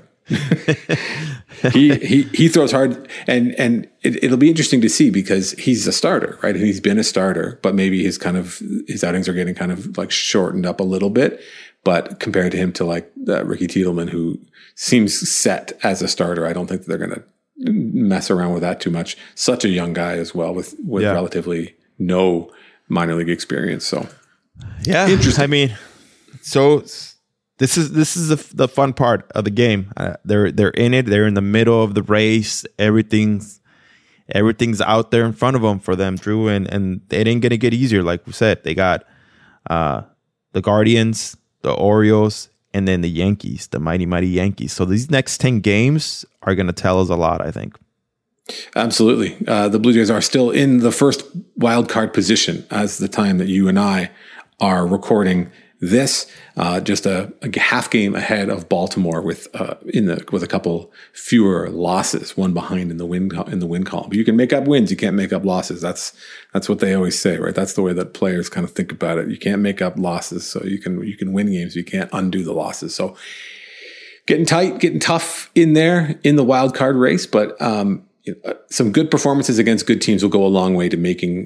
he he he throws hard, and and it, it'll be interesting to see, because he's a starter, right? And he's been a starter, but maybe his kind of his outings are getting kind of like shortened up a little bit. But compared to him to like uh, Ricky Tiedemann, who seems set as a starter, I don't think that they're going to mess around with that too much. Such a young guy as well, with with yeah. relatively no minor league experience. So yeah, interesting. I mean, so this is this is the, the fun part of the game. Uh, they're they're in it. They're in the middle of the race. Everything's everything's out there in front of them for them, Drew, and and it ain't gonna get easier. Like we said, they got uh, the Guardians, the Orioles, and then the Yankees, the mighty, mighty Yankees. So these next ten games are going to tell us a lot, I think. Absolutely. Uh, the Blue Jays are still in the first wild card position as the time that you and I are recording this, uh, just a, a half game ahead of Baltimore with uh, in the with a couple fewer losses, one behind in the win in the win column. But you can make up wins, you can't make up losses. That's that's what they always say, right? That's the way that players kind of think about it. You can't make up losses, so you can you can win games, you can't undo the losses. So getting tight, getting tough in there in the wild card race, but um, you know, some good performances against good teams will go a long way to making,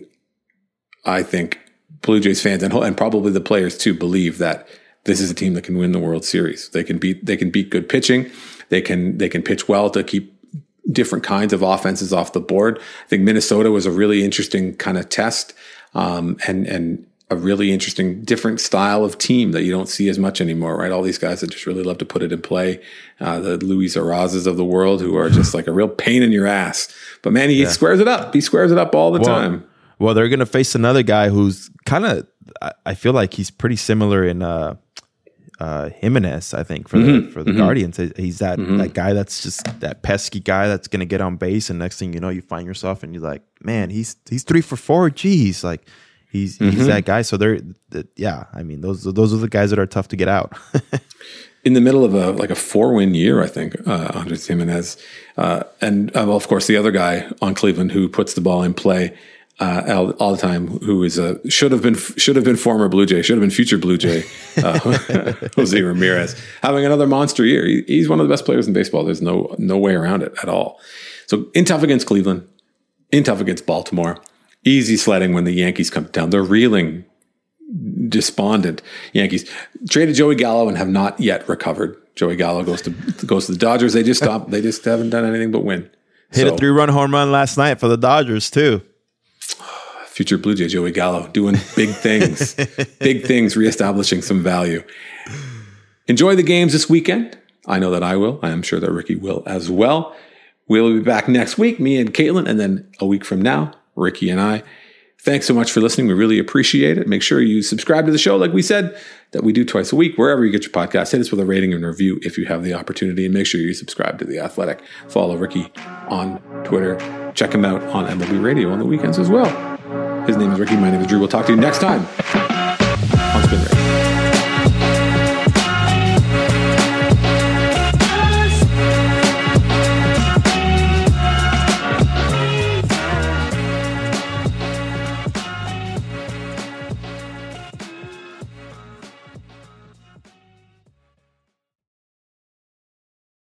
I think, Blue Jays fans and, and probably the players too believe that this is a team that can win the World Series. They can beat they can beat good pitching. They can they can pitch well to keep different kinds of offenses off the board. I think Minnesota was a really interesting kind of test, um, and and a really interesting different style of team that you don't see as much anymore, right? All these guys that just really love to put it in play, uh, the Luis Arrazes of the world, who are just like a real pain in your ass. But man, he yeah. squares it up. He squares it up all the well, time. Well, they're going to face another guy who's kind of, I feel like he's pretty similar in uh, uh, Jimenez, I think, for mm-hmm. the for the mm-hmm. Guardians. He's that, mm-hmm. that guy that's just that pesky guy that's going to get on base, and next thing you know, you find yourself and you're like, man, he's he's three for four. Geez, like he's mm-hmm. he's that guy. So they're, the, yeah, I mean, those those are the guys that are tough to get out. In the middle of a like a four win year, I think, uh, Andres Jimenez, uh, and uh, well, of course, the other guy on Cleveland who puts the ball in play. uh, all, all the time, who is a should have been should have been former Blue Jay, should have been future Blue Jay, uh, Jose Ramirez, having another monster year. He, he's one of the best players in baseball. There's no no way around it at all. So in tough against Cleveland, in tough against Baltimore, easy sledding when the Yankees come to town. They're reeling, despondent Yankees. Traded Joey Gallo and have not yet recovered. Joey Gallo goes to goes to the Dodgers. They just stopped. They just haven't done anything but win. Hit so, a three-run home run last night for the Dodgers too. Future Blue Jay Joey Gallo doing big things, big things, reestablishing some value. Enjoy the games this weekend. I know that I will. I am sure that Ricky will as well. We'll be back next week, me and Caitlin, and then a week from now, Ricky and I. Thanks so much for listening. We really appreciate it. Make sure you subscribe to the show, like we said, that we do twice a week, wherever you get your podcast. Hit us with a rating and review if you have the opportunity, and make sure you subscribe to The Athletic. Follow Ricky on Twitter. Check him out on M L B Radio on the weekends as well. His name is Ricky. My name is Drew. We'll talk to you next time on Spin Rate.